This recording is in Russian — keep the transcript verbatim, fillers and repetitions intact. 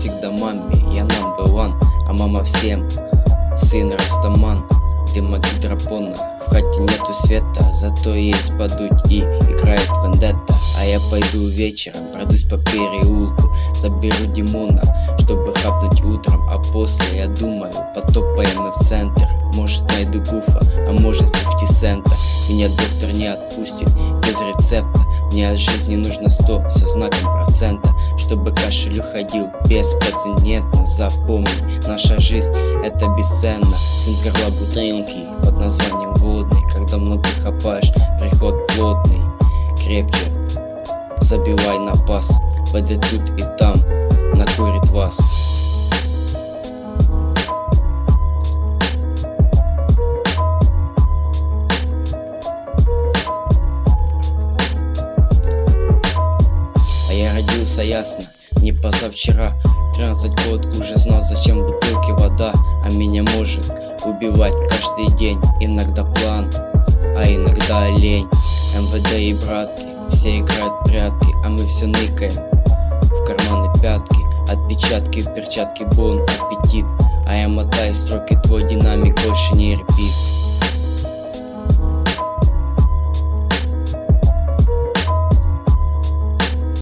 всегда маме, я number one, а мама всем, сын растаман. Дыма гидропона, в хате нету света, зато есть подуть и играет вендетта. А я пойду вечером, пройдусь по переулку, заберу Димона, чтобы хапнуть утром. А после, я думаю, потопаем мы в центр. Может найду Гуфа, а может фифти цента. Меня доктор не отпустит без рецепта. Мне от жизни нужно сто со знаком процента, чтобы кашель уходил беспрецедентно. Запомни, наша жизнь это бесценно. Дым с горла бутылки под названием водный. Когда много хапаешь, приход плотный. Крепче забивай на пас, ВД тут и там накурит вас. А я родился ясно, не позавчера. Тринадцать год уже знал, зачем в бутылке вода. А меня может убивать каждый день. Иногда план, а иногда лень. МВД и братки, все играют в прятки, а мы все ныкаем в карманы пятки. Отпечатки в перчатке, бон аппетит. А я мотаю строки, твой динамик больше не репит.